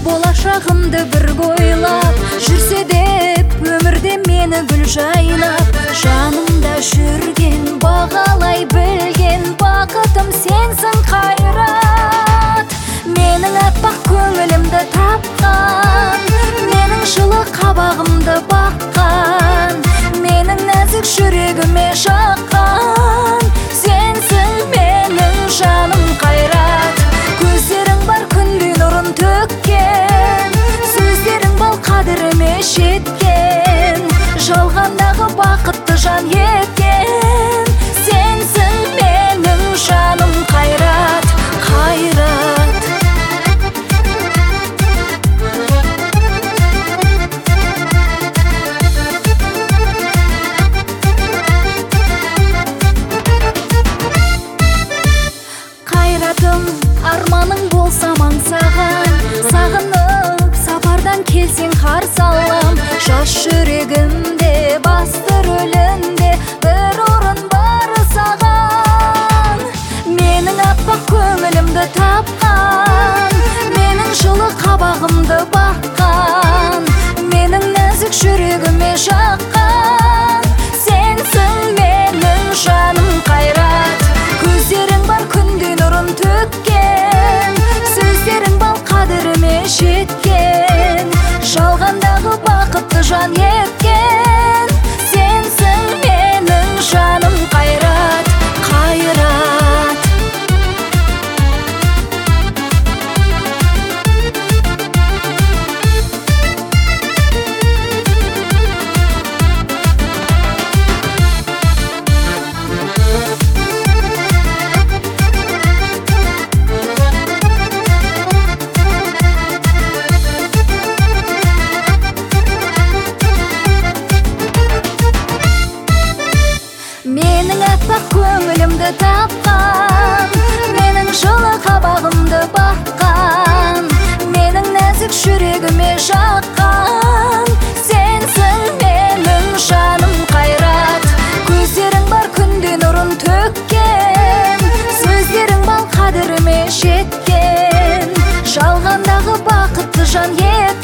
болашағымды бір ойлап жүрсе деп өмірде мені гүл жайнап, жанымда жүрген, бағалай білген бақытым сенсің қайрат. Менің аппақ көңілімді тапқан, менің жылы қабағымды баққан, менің нәзік жүрегіме жаққан, сенсің менің жаным қайрат. Көздерің бар күндей нұрын төккен, сөздерің бал қадіріме жеткен, жалғандағы бақытты жан еткен, сенсің менің жаным қайрат, қайрат. Қайратым, арманың болсам аңсаған, сағынып сапардан келсең қарсы алам. Жас жүрегімде басты рөлінде бір орын бар саған. Менің аппақ көңілімді тапқан, менің жылы қабағымды баққан, менің нәзік жүрегіме жаққан, сенсің менің жаным қайрат. Көздерің бар күндей нұрын төккен, сөздерің бал қадіріме жеткен, жалғандағы бақытты жан еткен, сенсің менің жаным қайрат, қайрат. Менің аппақ көңілімді тапқан, менің жылы қабағымды баққан, менің нәзік жүрегіме жаққан, сенсің менің жаным қайрат. Көздерің бар күндей нұрын төккен, сөздерің бал қадіріме жеткен, жалғандағы бақытты жан